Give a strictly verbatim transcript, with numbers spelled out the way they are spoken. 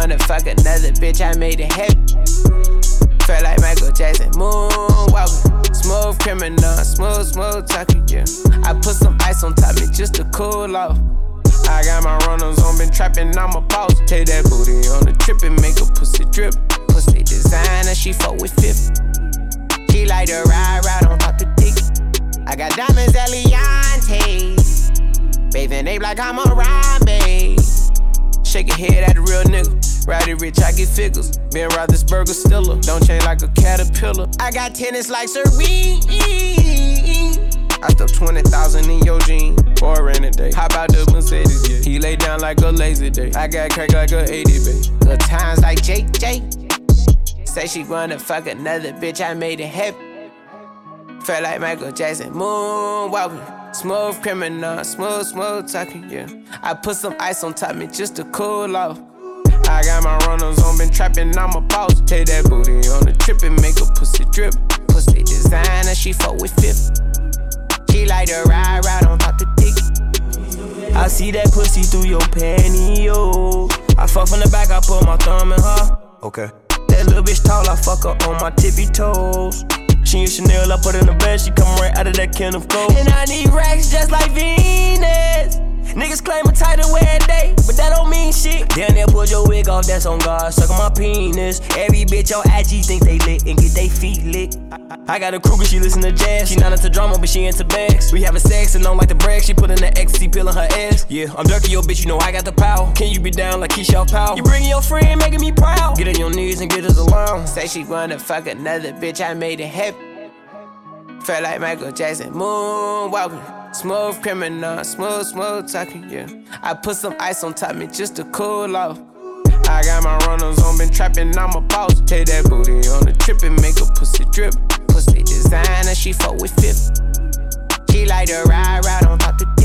wanna fuck another bitch, I made it happen. Felt like Michael Jackson, moonwalking. Smooth criminal, smooth, smooth talking, yeah. I put some ice on top me just to cool off. I got my runners on, been trapping, I'm a pause. Take that booty on the trip and make a pussy drip. Pussy designer, she fuck with fifth. She like to ride, ride on top the dick. I got diamonds, Eliantes. Bathing ape like I'm a Rambe. Shake your head at a real nigga. Rowdy rich, I get figures. Ben Roethlisberger stiller. Don't change like a caterpillar. I got tennis like Serene. I stuck twenty thousand in your jeans for a rainy day. Hop out the Mercedes, yeah. He lay down like a lazy day. I got crack like a eighty, babe. Good times like J J. Say she wanna fuck another bitch, I made it happen. Felt like Michael Jackson, moonwalking. Smooth criminal, smooth, smooth talking, yeah. I put some ice on top me just to cool off. I got my runners on, been trapping, I'm a pause. Take that booty on the trip and make a pussy drip. Pussy designer, she fuck with fifth. She like to ride, ride on top the dick. I see that pussy through your pantyhose. I fuck from the back, I put my thumb in her. Okay. That little bitch tall, I fuck her on my tippy toes. She in Chanel, I put her in the bed, she come right out of that can of coke. And I need racks just like Venus. Niggas claim a title wear a day, but that don't mean shit. Down there, pull your wig off, that's on God, suck on my penis. Every bitch on I G think they lit and get they feet licked. I got a Kruger, she listen to jazz. She not into drama, but she into bags. We having sex and don't like to brag. She put in the ecstasy pill in her ass. Yeah, I'm dirty, yo bitch, you know I got the power. Can you be down like Keisha Powell? You bringing your friend, making me proud. Get on your knees and get us along. Say she wanna fuck another bitch, I made it happen. Felt like Michael Jackson, moonwalking. Smooth criminal, smooth, smooth talking, yeah. I put some ice on top me just to cool off. I got my runners on, been trapping, I'm a pause. Take that booty on the trip and make a pussy drip. Pussy designer, she fuck with fifth. She like to ride, ride on top the